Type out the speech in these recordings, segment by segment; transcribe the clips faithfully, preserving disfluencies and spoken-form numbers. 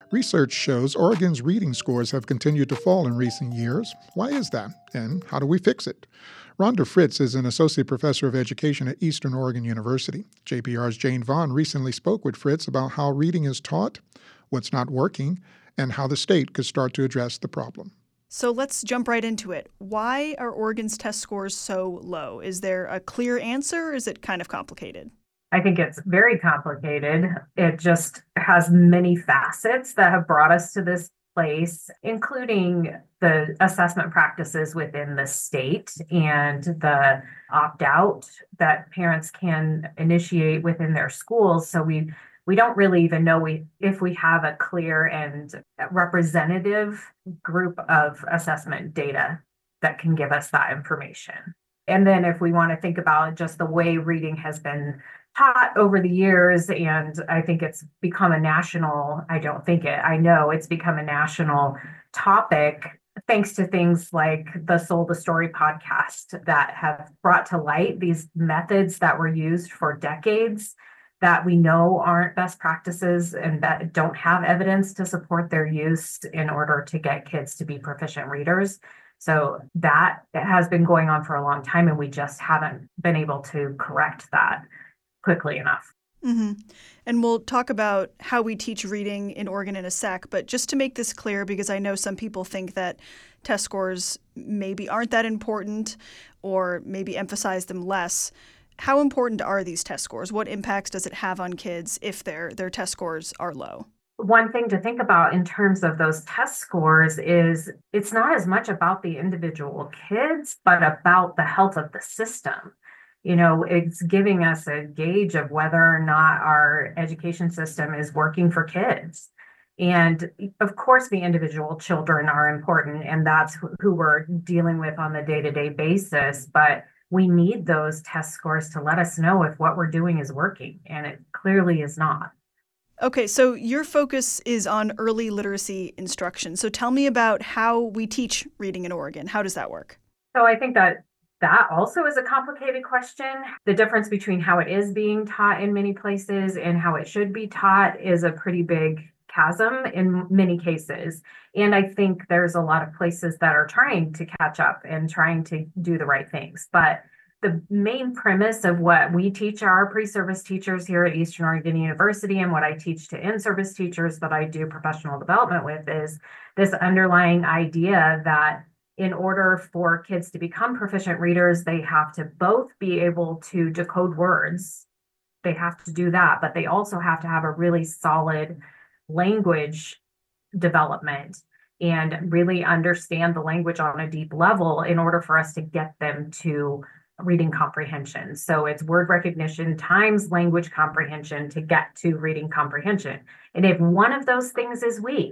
Research shows Oregon's reading scores have continued to fall in recent years. Why is that, and how do we fix it? Rhonda Fritz is an associate professor of education at Eastern Oregon University. J P R's Jane Vaughn recently spoke with Fritz about how reading is taught, what's not working, and how the state could start to address the problem. So let's jump right into it. Why are Oregon's test scores so low? Is there a clear answer, or is it kind of complicated? I think it's very complicated. It just has many facets that have brought us to this place, including the assessment practices within the state and the opt-out that parents can initiate within their schools. So we we don't really even know we, if we have a clear and representative group of assessment data that can give us that information. And then if we want to think about just the way reading has been taught over the years, and I think it's become a national, I don't think it, I know it's become a national topic, thanks to things like the Sold the Story podcast that have brought to light these methods that were used for decades that we know aren't best practices and that don't have evidence to support their use in order to get kids to be proficient readers. So that has been going on for a long time, and we just haven't been able to correct that quickly enough. Mm-hmm. And we'll talk about how we teach reading in Oregon in a sec, but just to make this clear, because I know some people think that test scores maybe aren't that important or maybe emphasize them less. How important are these test scores? What impacts does it have on kids if their their test scores are low? One thing to think about in terms of those test scores is it's not as much about the individual kids, but about the health of the system. You know, it's giving us a gauge of whether or not our education system is working for kids. And of course, the individual children are important, and that's who we're dealing with on the day-to-day basis. But we need those test scores to let us know if what we're doing is working, and it clearly is not. Okay, so your focus is on early literacy instruction. So tell me about how we teach reading in Oregon. How does that work? So I think that that also is a complicated question. The difference between how it is being taught in many places and how it should be taught is a pretty big chasm in many cases. And I think there's a lot of places that are trying to catch up and trying to do the right things. But the main premise of what we teach our pre-service teachers here at Eastern Oregon University and what I teach to in-service teachers that I do professional development with is this underlying idea that in order for kids to become proficient readers, they have to both be able to decode words. They have to do that, but they also have to have a really solid language development and really understand the language on a deep level in order for us to get them to reading comprehension. So it's word recognition times language comprehension to get to reading comprehension. And if one of those things is weak,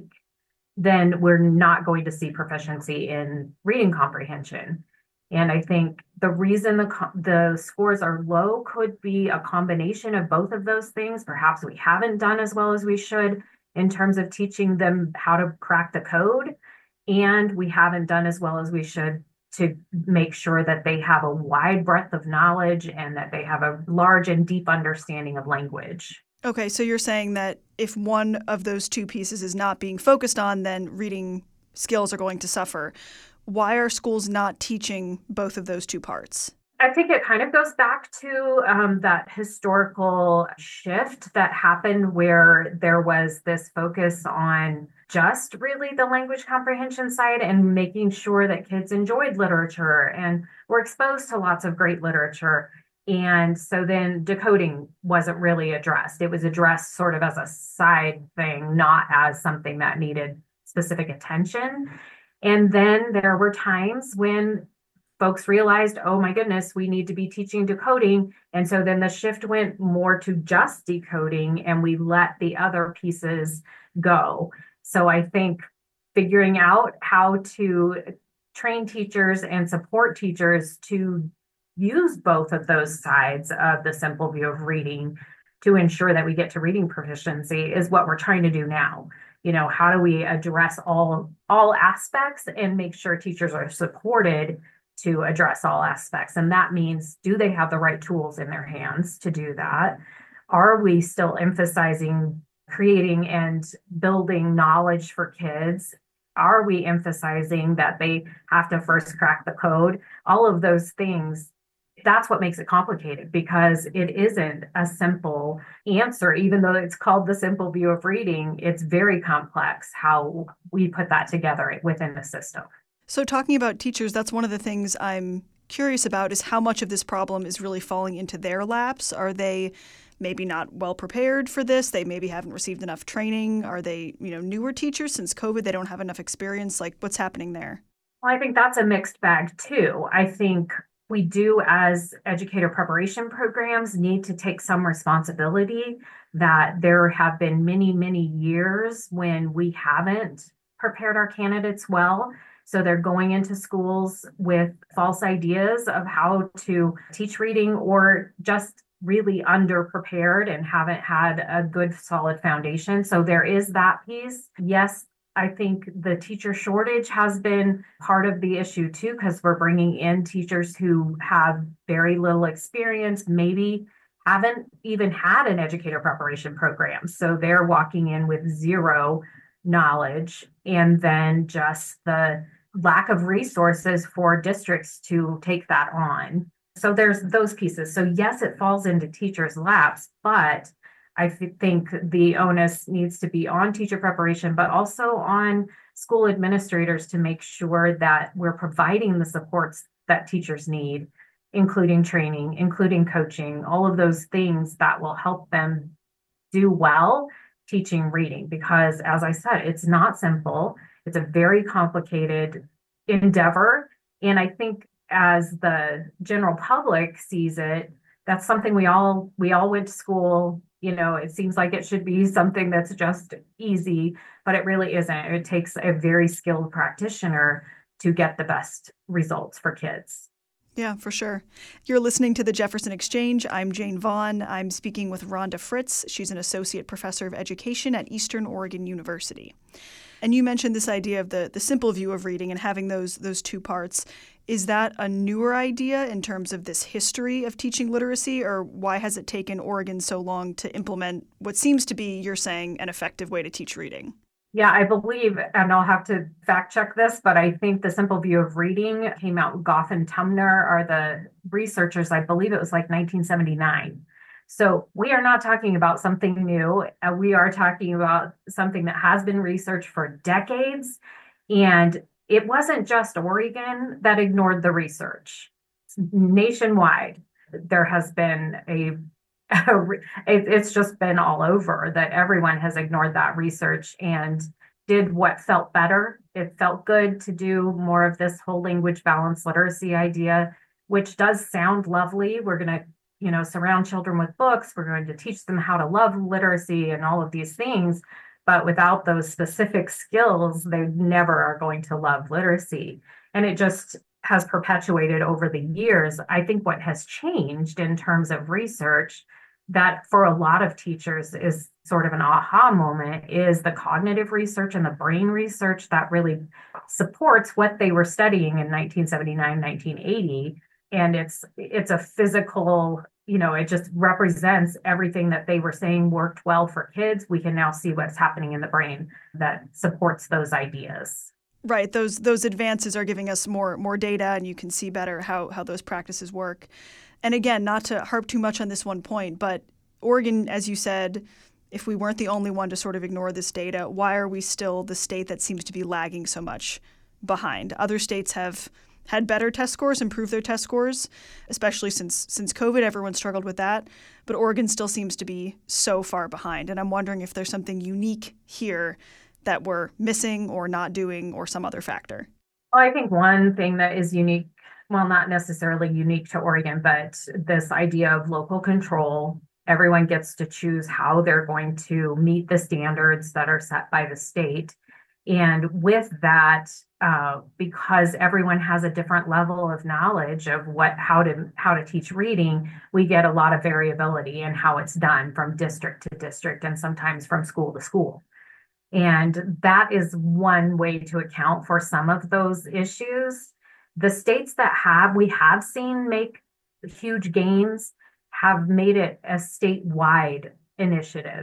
then we're not going to see proficiency in reading comprehension. And I think the reason the the scores are low could be a combination of both of those things. Perhaps we haven't done as well as we should in terms of teaching them how to crack the code, and we haven't done as well as we should to make sure that they have a wide breadth of knowledge and that they have a large and deep understanding of language. Okay, so you're saying that if one of those two pieces is not being focused on, then reading skills are going to suffer. Why are schools not teaching both of those two parts? I think it kind of goes back to um, that historical shift that happened where there was this focus on just really the language comprehension side and making sure that kids enjoyed literature and were exposed to lots of great literature. And so then decoding wasn't really addressed. It was addressed sort of as a side thing, not as something that needed specific attention. And then there were times when folks realized, oh my goodness, we need to be teaching decoding. And so then the shift went more to just decoding and we let the other pieces go. So I think figuring out how to train teachers and support teachers to use both of those sides of the simple view of reading to ensure that we get to reading proficiency is what we're trying to do now. You know, how do we address all all aspects and make sure teachers are supported to address all aspects? And that means, do they have the right tools in their hands to do that? Are we still emphasizing creating and building knowledge for kids? Are we emphasizing that they have to first crack the code? All of those things, that's what makes it complicated, because it isn't a simple answer. Even though it's called the simple view of reading, it's very complex how we put that together within the system. So talking about teachers, that's one of the things I'm curious about, is how much of this problem is really falling into their laps. Are they maybe not well prepared for this? They maybe haven't received enough training. Are they, you know, newer teachers since COVID? They don't have enough experience. Like, what's happening there? Well, I think that's a mixed bag too. I think we do, as educator preparation programs, need to take some responsibility that there have been many, many years when we haven't prepared our candidates well. So they're going into schools with false ideas of how to teach reading, or just really underprepared and haven't had a good solid foundation. So there is that piece. Yes, I think the teacher shortage has been part of the issue too, because we're bringing in teachers who have very little experience, maybe haven't even had an educator preparation program. So they're walking in with zero knowledge, and then just the lack of resources for districts to take that on. So there's those pieces. So yes, it falls into teachers' laps, but I th- think the onus needs to be on teacher preparation, but also on school administrators to make sure that we're providing the supports that teachers need, including training, including coaching, all of those things that will help them do well teaching reading. Because as I said, it's not simple. It's a very complicated endeavor. And I think as the general public sees it, that's something we all we all went to school. You know, it seems like it should be something that's just easy, but it really isn't. It takes a very skilled practitioner to get the best results for kids. Yeah, for sure. You're listening to the Jefferson Exchange. I'm Jane Vaughn. I'm speaking with Rhonda Fritz. She's an associate professor of education at Eastern Oregon University. And you mentioned this idea of the, the simple view of reading and having those those two parts. Is that a newer idea in terms of this history of teaching literacy, or why has it taken Oregon so long to implement what seems to be, you're saying, an effective way to teach reading? Yeah, I believe, and I'll have to fact check this, but I think the simple view of reading came out, Goff and Tumner are the researchers. I believe it was like nineteen seventy-nine. So we are not talking about something new. Uh, we are talking about something that has been researched for decades. And it wasn't just Oregon that ignored the research. Nationwide, there has been a, a it, it's just been all over that everyone has ignored that research and did what felt better. It felt good to do more of this whole language balance literacy idea, which does sound lovely. We're going to you know, surround children with books. We're going to teach them how to love literacy and all of these things. But without those specific skills, they never are going to love literacy. And it just has perpetuated over the years. I think what has changed in terms of research that for a lot of teachers is sort of an aha moment is the cognitive research and the brain research that really supports what they were studying in nineteen seventy-nine, nineteen eighty. And it's it's a physical, you know, it just represents everything that they were saying worked well for kids. We can now see what's happening in the brain that supports those ideas. Right. Those those advances are giving us more more data, and you can see better how, how those practices work. And again, not to harp too much on this one point, but Oregon, as you said, if we weren't the only one to sort of ignore this data, why are we still the state that seems to be lagging so much behind? Other states have had better test scores, improved their test scores, especially since since COVID. Everyone struggled with that. But Oregon still seems to be so far behind. And I'm wondering if there's something unique here that we're missing or not doing, or some other factor. Well, I think one thing that is unique, well, not necessarily unique to Oregon, but this idea of local control. Everyone gets to choose how they're going to meet the standards that are set by the state. And with that, uh, because everyone has a different level of knowledge of what how to how to teach reading, we get a lot of variability in how it's done from district to district and sometimes from school to school. And that is one way to account for some of those issues. The states that have we have seen make huge gains have made it a statewide initiative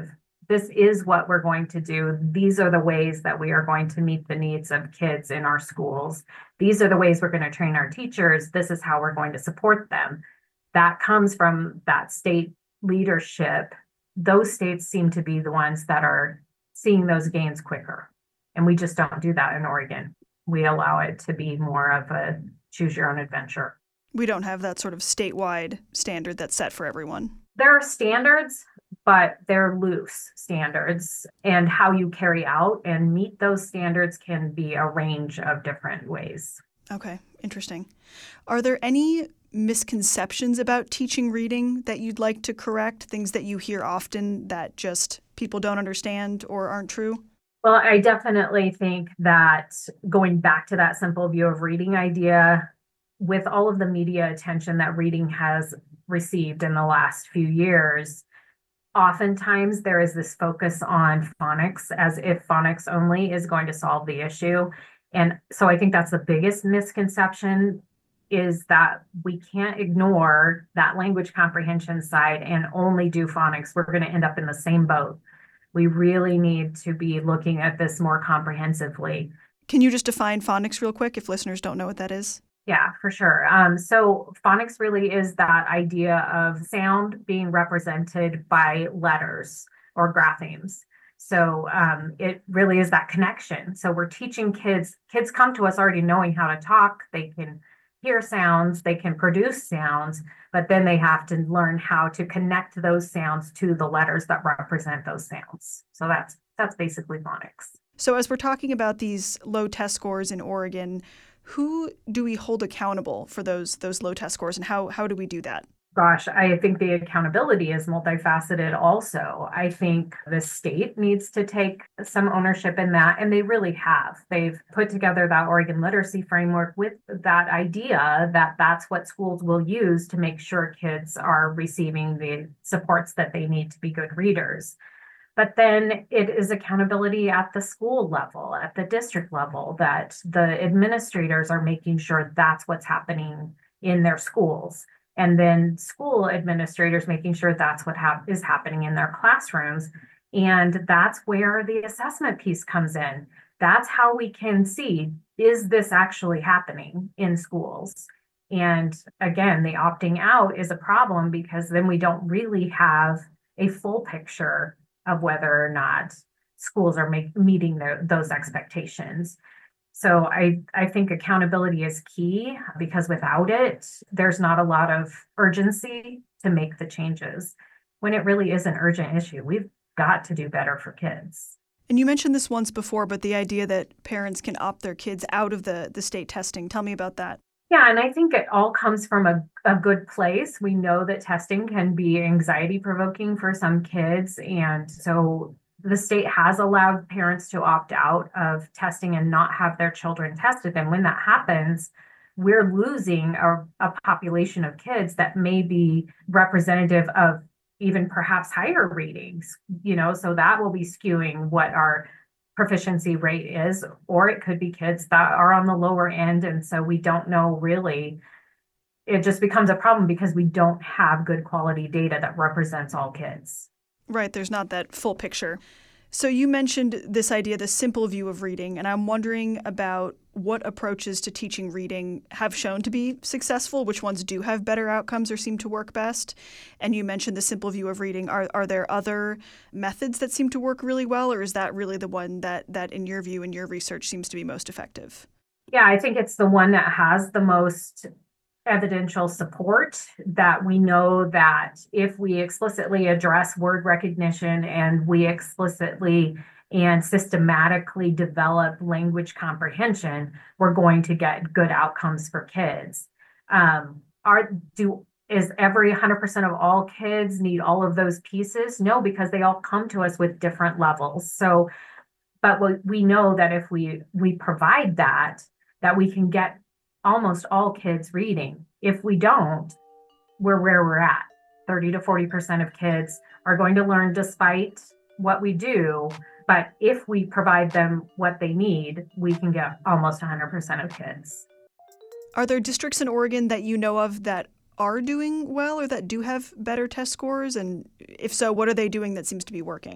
this is what we're going to do. These are the ways that we are going to meet the needs of kids in our schools. These are the ways we're going to train our teachers. This is how we're going to support them. That comes from that state leadership. Those states seem to be the ones that are seeing those gains quicker. And we just don't do that in Oregon. We allow it to be more of a choose your own adventure. We don't have that sort of statewide standard that's set for everyone. There are standards, but they're loose standards, and how you carry out and meet those standards can be a range of different ways. Okay, interesting. Are there any misconceptions about teaching reading that you'd like to correct, things that you hear often that just people don't understand or aren't true? Well, I definitely think that going back to that simple view of reading idea, with all of the media attention that reading has received in the last few years, oftentimes there is this focus on phonics as if phonics only is going to solve the issue. And so I think that's the biggest misconception, is that we can't ignore that language comprehension side and only do phonics. We're going to end up in the same boat. We really need to be looking at this more comprehensively. Can you just define phonics real quick if listeners don't know what that is? Yeah, for sure. Um, so phonics really is that idea of sound being represented by letters or graphemes. So um, it really is that connection. So we're teaching kids, kids come to us already knowing how to talk. They can hear sounds, they can produce sounds, but then they have to learn how to connect those sounds to the letters that represent those sounds. So that's that's basically phonics. So as we're talking about these low test scores in Oregon, who do we hold accountable for those those low test scores, and how how do we do that? Gosh, I think the accountability is multifaceted also. I think the state needs to take some ownership in that, and they really have. They've put together that Oregon literacy framework with that idea that that's what schools will use to make sure kids are receiving the supports that they need to be good readers. But then it is accountability at the school level, at the district level, that the administrators are making sure that's what's happening in their schools. And then school administrators making sure that's what hap- is happening in their classrooms. And that's where the assessment piece comes in. That's how we can see, is this actually happening in schools? And again, the opting out is a problem because then we don't really have a full picture of whether or not schools are make, meeting their, those expectations. So I, I think accountability is key, because without it, there's not a lot of urgency to make the changes when it really is an urgent issue. We've got to do better for kids. And you mentioned this once before, but the idea that parents can opt their kids out of the, the state testing. Tell me about that. Yeah, and I think it all comes from a, a good place. We know that testing can be anxiety provoking for some kids. And so the state has allowed parents to opt out of testing and not have their children tested. And when that happens, we're losing a, a population of kids that may be representative of even perhaps higher readings, you know, so that will be skewing what our proficiency rate is, or it could be kids that are on the lower end. And so we don't know really. It just becomes a problem because we don't have good quality data that represents all kids. Right. There's not that full picture. So you mentioned this idea, the simple view of reading, and I'm wondering about what approaches to teaching reading have shown to be successful, which ones do have better outcomes or seem to work best. And you mentioned the simple view of reading. Are are there other methods that seem to work really well, or is that really the one that, that in your view, in your research, seems to be most effective? Yeah, I think it's the one that has the most evidential support, that we know that if we explicitly address word recognition and we explicitly and systematically develop language comprehension, we're going to get good outcomes for kids. Um, are do is every one hundred percent of all kids need all of those pieces? No, because they all come to us with different levels. So, but we, we know that if we we provide that, that we can get almost all kids reading. If we don't, we're where we're at. thirty to forty percent of kids are going to learn despite what we do. But if we provide them what they need, we can get almost one hundred percent of kids. Are there districts in Oregon that you know of that are doing well or that do have better test scores? And if so, what are they doing that seems to be working?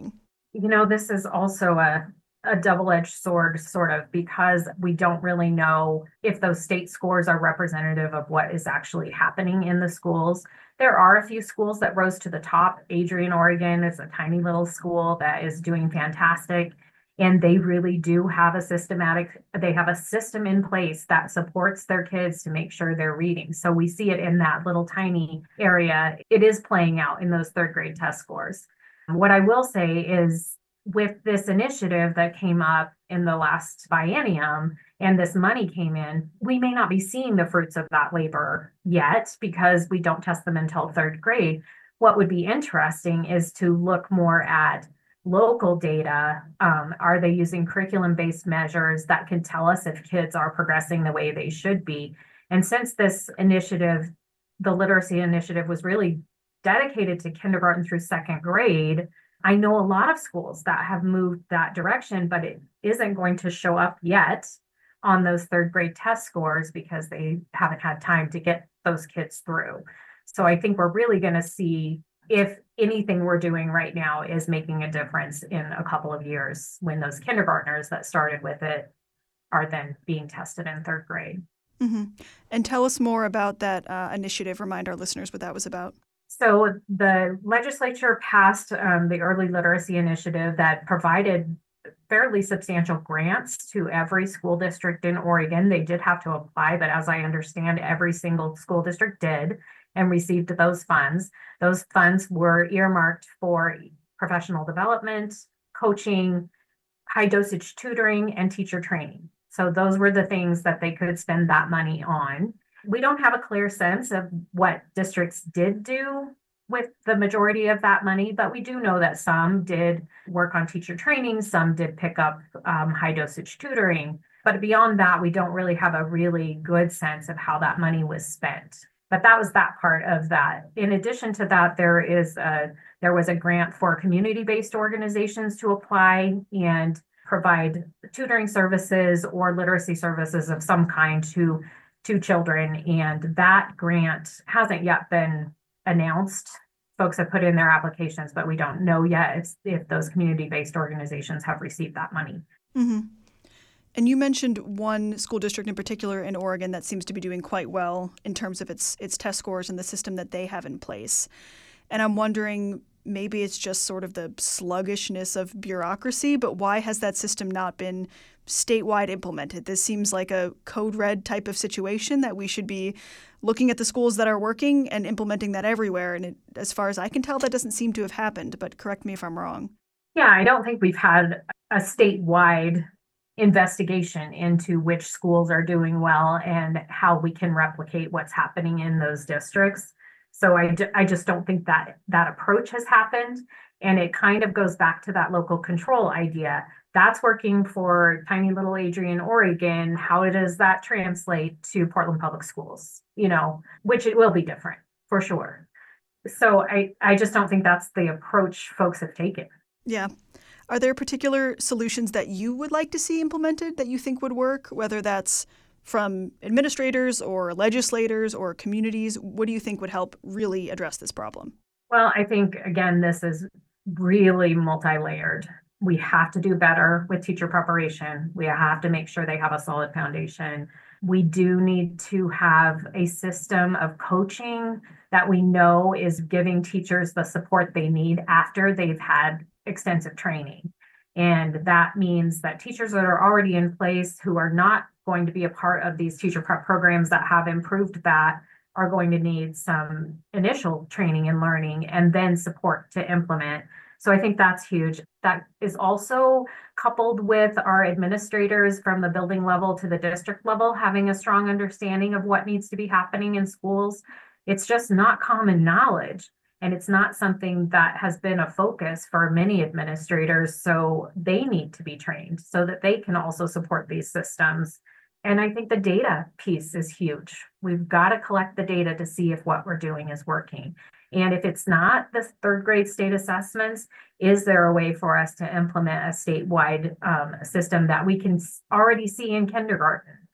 You know, this is also a, a double-edged sword, sort of, because we don't really know if those state scores are representative of what is actually happening in the schools. There are a few schools that rose to the top. Adrian, Oregon is a tiny little school that is doing fantastic. And they really do have a systematic, they have a system in place that supports their kids to make sure they're reading. So we see it in that little tiny area. It is playing out in those third grade test scores. What I will say is, with this initiative that came up in the last biennium and this money came in, we may not be seeing the fruits of that labor yet because we don't test them until third grade. What would be interesting is to look more at local data. Um, are they using curriculum-based measures that can tell us if kids are progressing the way they should be? And since this initiative, the literacy initiative, was really dedicated to kindergarten through second grade, I know a lot of schools that have moved that direction, but it isn't going to show up yet on those third grade test scores because they haven't had time to get those kids through. So I think we're really going to see if anything we're doing right now is making a difference in a couple of years when those kindergartners that started with it are then being tested in third grade. Mm-hmm. And tell us more about that uh, initiative. Remind our listeners what that was about. So the legislature passed um, the Early Literacy Initiative that provided fairly substantial grants to every school district in Oregon. They did have to apply, but as I understand, every single school district did and received those funds. Those funds were earmarked for professional development, coaching, high dosage tutoring, and teacher training. So those were the things that they could spend that money on. We don't have a clear sense of what districts did do with the majority of that money, but we do know that some did work on teacher training, some did pick up um, high dosage tutoring. But beyond that, we don't really have a really good sense of how that money was spent. But that was that part of that. In addition to that, there is a, there was a grant for community-based organizations to apply and provide tutoring services or literacy services of some kind to to children, and that grant hasn't yet been announced. Folks have put in their applications, but we don't know yet if, if those community-based organizations have received that money. Mm-hmm. And you mentioned one school district in particular in Oregon that seems to be doing quite well in terms of its its test scores and the system that they have in place. And I'm wondering, maybe it's just sort of the sluggishness of bureaucracy, but why has that system not been statewide implemented? This seems like a code red type of situation that we should be looking at the schools that are working and implementing that everywhere. And it, as far as I can tell, that doesn't seem to have happened, but correct me if I'm wrong. Yeah, I don't think we've had a statewide investigation into which schools are doing well and how we can replicate what's happening in those districts. So I, I just don't think that that approach has happened. And it kind of goes back to that local control idea. That's working for tiny little Adrian, Oregon. How does that translate to Portland Public Schools? You know, which it will be different for sure. So I, I just don't think that's the approach folks have taken. Yeah. Are there particular solutions that you would like to see implemented that you think would work, whether that's from administrators or legislators or communities? What do you think would help really address this problem? Well, I think, again, this is really multi-layered. We have to do better with teacher preparation. We have to make sure they have a solid foundation. We do need to have a system of coaching that we know is giving teachers the support they need after they've had extensive training. And that means that teachers that are already in place who are not going to be a part of these teacher prep programs that have improved that are going to need some initial training and learning and then support to implement. So I think that's huge. That is also coupled with our administrators from the building level to the district level having a strong understanding of what needs to be happening in schools. It's just not common knowledge. And it's not something that has been a focus for many administrators. So they need to be trained so that they can also support these systems. And I think the data piece is huge. We've got to collect the data to see if what we're doing is working. And if it's not the third grade state assessments, is there a way for us to implement a statewide um, system that we can already see in kindergarten?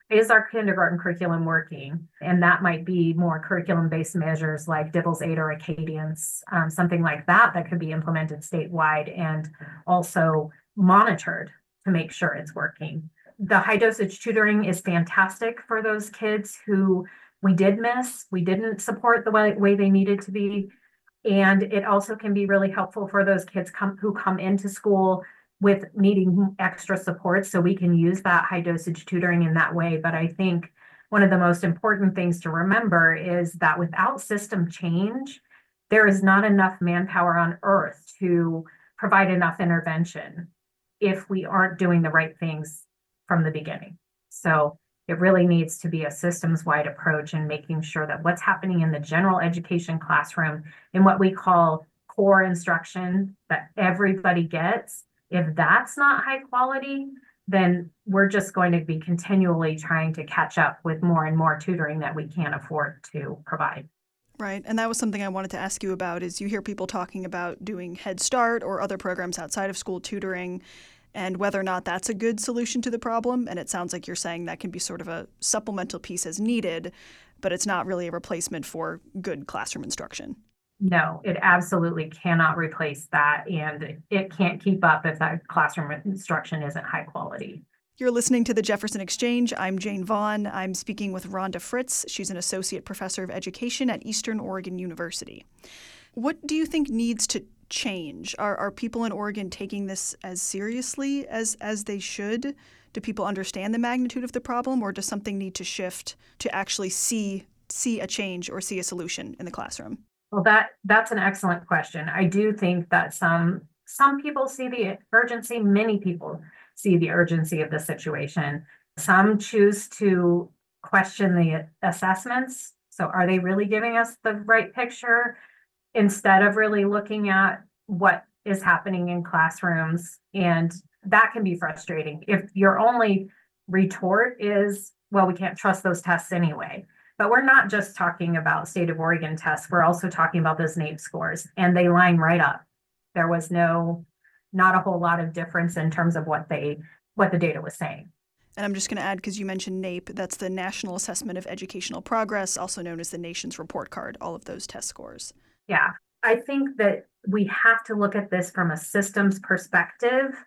Is our kindergarten curriculum working? And that might be more curriculum-based measures like Dibble's Eight or Acadience, um, something like that that could be implemented statewide and also monitored to make sure it's working. The high dosage tutoring is fantastic for those kids who we did miss, we didn't support the way, way they needed to be. And it also can be really helpful for those kids come, who come into school with needing extra support, so we can use that high dosage tutoring in that way. But I think one of the most important things to remember is that without system change, there is not enough manpower on earth to provide enough intervention if we aren't doing the right things from the beginning. So it really needs to be a systems-wide approach and making sure that what's happening in the general education classroom in what we call core instruction that everybody gets, if that's not high quality, then we're just going to be continually trying to catch up with more and more tutoring that we can't afford to provide. Right. And that was something I wanted to ask you about is you hear people talking about doing Head Start or other programs outside of school tutoring and whether or not that's a good solution to the problem. And it sounds like you're saying that can be sort of a supplemental piece as needed, but it's not really a replacement for good classroom instruction. No, it absolutely cannot replace that, and it can't keep up if that classroom instruction isn't high quality. You're listening to the Jefferson Exchange. I'm Jane Vaughn. I'm speaking with Rhonda Fritz. She's an associate professor of education at Eastern Oregon University. What do you think needs to change? Are are people in Oregon taking this as seriously as, as they should? Do people understand the magnitude of the problem, or does something need to shift to actually see see a change or see a solution in the classroom? Well, that that's an excellent question. I do think that some some people see the urgency, many people see the urgency of the situation. Some choose to question the assessments. So are they really giving us the right picture instead of really looking at what is happening in classrooms? And that can be frustrating. If your only retort is, well, we can't trust those tests anyway. But we're not just talking about state of Oregon tests. We're also talking about those NAEP scores, and they line right up. There was no, not a whole lot of difference in terms of what they, what the data was saying. And I'm just going to add, because you mentioned NAEP, that's the National Assessment of Educational Progress, also known as the nation's report card, all of those test scores. Yeah, I think that we have to look at this from a systems perspective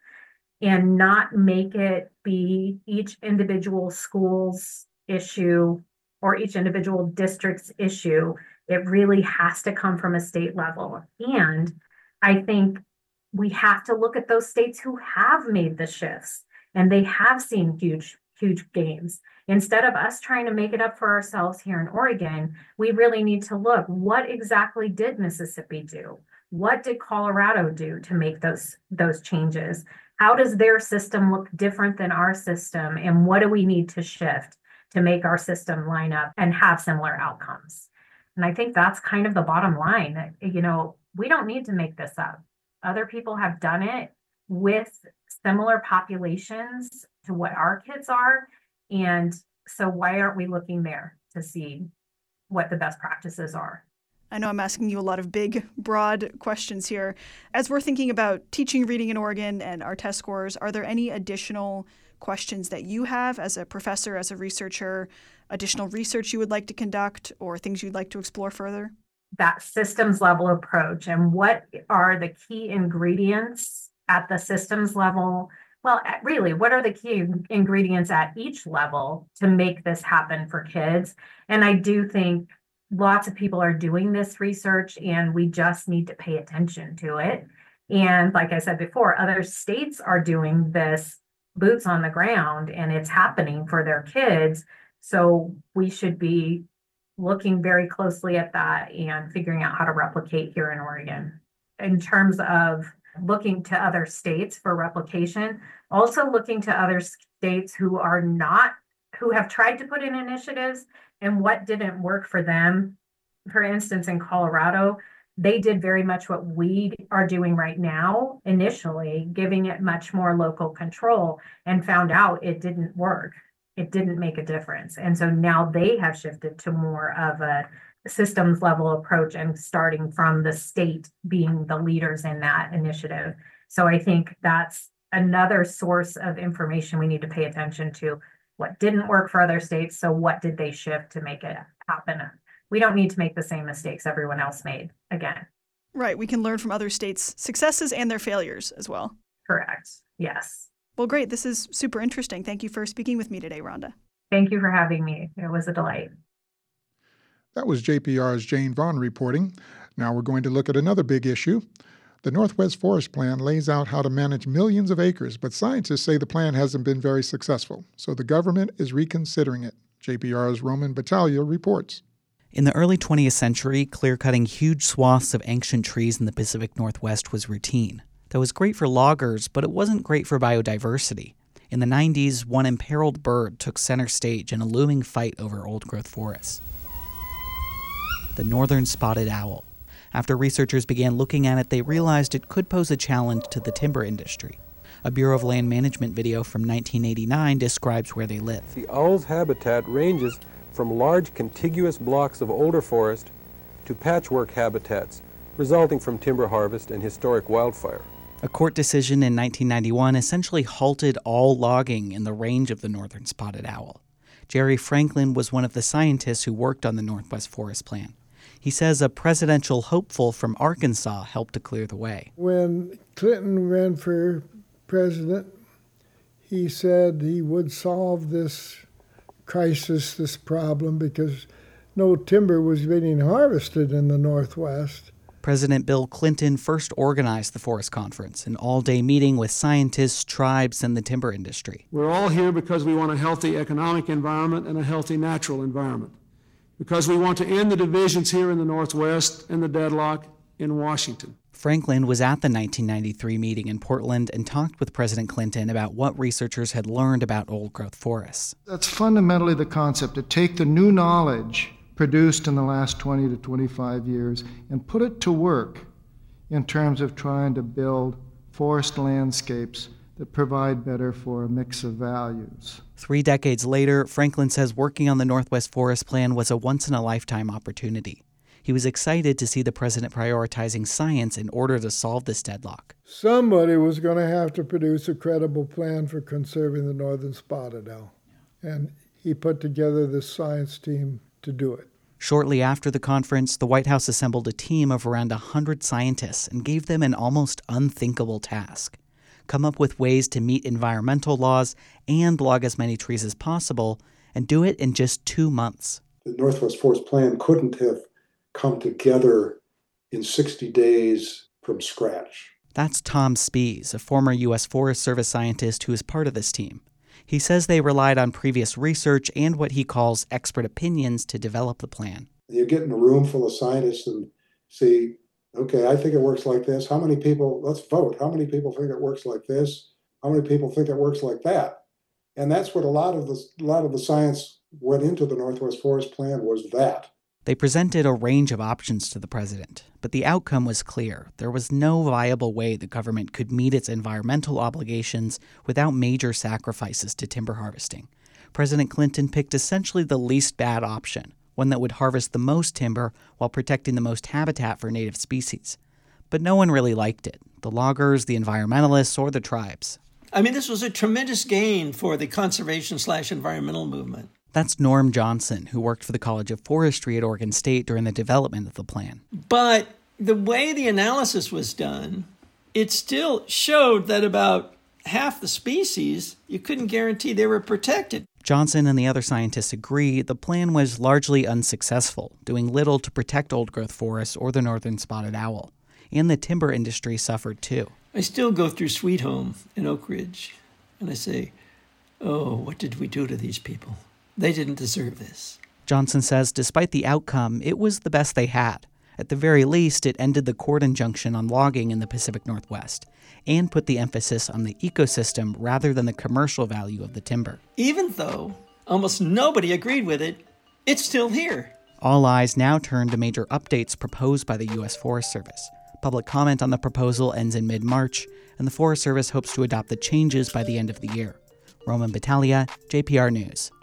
and not make it be each individual school's issue or each individual district's issue. It really has to come from a state level. And I think we have to look at those states who have made the shifts and they have seen huge, huge gains. Instead of us trying to make it up for ourselves here in Oregon, we really need to look, what exactly did Mississippi do? What did Colorado do to make those, those changes? How does their system look different than our system? And what do we need to shift to make our system line up and have similar outcomes? And I think that's kind of the bottom line. You know, we don't need to make this up. Other people have done it with similar populations to what our kids are. And so why aren't we looking there to see what the best practices are? I know I'm asking you a lot of big, broad questions here. As we're thinking about teaching reading in Oregon and our test scores, are there any additional questions that you have as a professor, as a researcher, additional research you would like to conduct, or things you'd like to explore further? That systems level approach, and what are the key ingredients at the systems level? Well, really, what are the key ingredients at each level to make this happen for kids? And I do think lots of people are doing this research, and we just need to pay attention to it. And like I said before, other states are doing this boots on the ground, and it's happening for their kids. So we should be looking very closely at that and figuring out how to replicate here in Oregon. In terms of looking to other states for replication, also looking to other states who are not, who have tried to put in initiatives and what didn't work for them. For instance, in Colorado, they did very much what we are doing right now, initially, giving it much more local control, and found out it didn't work. It didn't make a difference. And so now they have shifted to more of a systems level approach and starting from the state being the leaders in that initiative. So I think that's another source of information we need to pay attention to. what didn't work for other states. So what did they shift to make it happen? We don't need to make the same mistakes everyone else made again. Right. We can learn from other states' successes and their failures as well. Correct. Yes. Well, great. This is super interesting. Thank you for speaking with me today, Rhonda. Thank you for having me. It was a delight. That was J P R's Jane Vaughn reporting. Now we're going to look at another big issue. The Northwest Forest Plan lays out how to manage millions of acres, but scientists say the plan hasn't been very successful, so the government is reconsidering it. J P R's Roman Battaglia reports. In the early twentieth century, clear-cutting huge swaths of ancient trees in the Pacific Northwest was routine. That was great for loggers, but it wasn't great for biodiversity. In the nineties, one imperiled bird took center stage in a looming fight over old-growth forests. The northern spotted owl. After researchers began looking at it, they realized it could pose a challenge to the timber industry. A Bureau of Land Management video from nineteen eighty-nine describes where they live. The owl's habitat ranges from large contiguous blocks of older forest to patchwork habitats resulting from timber harvest and historic wildfire. A court decision in nineteen ninety-one essentially halted all logging in the range of the northern spotted owl. Jerry Franklin was one of the scientists who worked on the Northwest Forest Plan. He says a presidential hopeful from Arkansas helped to clear the way. When Clinton ran for president, he said he would solve this crisis, this problem, because no timber was being harvested in the Northwest. President Bill Clinton first organized the Forest Conference, an all-day meeting with scientists, tribes, and the timber industry. We're all here because we want a healthy economic environment and a healthy natural environment, because we want to end the divisions here in the Northwest and the deadlock in Washington. Franklin was at the nineteen ninety-three meeting in Portland and talked with President Clinton about what researchers had learned about old-growth forests. That's fundamentally the concept, to take the new knowledge produced in the last twenty to twenty-five years and put it to work in terms of trying to build forest landscapes that provide better for a mix of values. Three decades later, Franklin says working on the Northwest Forest Plan was a once-in-a-lifetime opportunity. He was excited to see the president prioritizing science in order to solve this deadlock. Somebody was going to have to produce a credible plan for conserving the northern spotted owl, and he put together this science team to do it. Shortly after the conference, the White House assembled a team of around one hundred scientists and gave them an almost unthinkable task: come up with ways to meet environmental laws and log as many trees as possible, and do it in just two months. The Northwest Forest Plan couldn't have come together in sixty days from scratch. That's Tom Spies, a former U S Forest Service scientist who is part of this team. He says they relied on previous research and what he calls expert opinions to develop the plan. You get in a room full of scientists and see, okay, I think it works like this. How many people, let's vote. How many people think it works like this? How many people think it works like that? And that's what a lot of the, a lot of the science went into the Northwest Forest Plan, was that. They presented a range of options to the president, but the outcome was clear. There was no viable way the government could meet its environmental obligations without major sacrifices to timber harvesting. President Clinton picked essentially the least bad option, one that would harvest the most timber while protecting the most habitat for native species. But no one really liked it: the loggers, the environmentalists, or the tribes. I mean, this was a tremendous gain for the conservation slash environmental movement. That's Norm Johnson, who worked for the College of Forestry at Oregon State during the development of the plan. But the way the analysis was done, it still showed that about half the species, you couldn't guarantee they were protected. Johnson and the other scientists agree the plan was largely unsuccessful, doing little to protect old-growth forests or the northern spotted owl. And the timber industry suffered too. I still go through Sweet Home in Oak Ridge, and I say, oh, what did we do to these people? They didn't deserve this. Johnson says despite the outcome, it was the best they had. At the very least, it ended the court injunction on logging in the Pacific Northwest and put the emphasis on the ecosystem rather than the commercial value of the timber. Even though almost nobody agreed with it, it's still here. All eyes now turn to major updates proposed by the U S Forest Service. Public comment on the proposal ends in mid-March, and the Forest Service hopes to adopt the changes by the end of the year. Roman Battaglia, J P R News.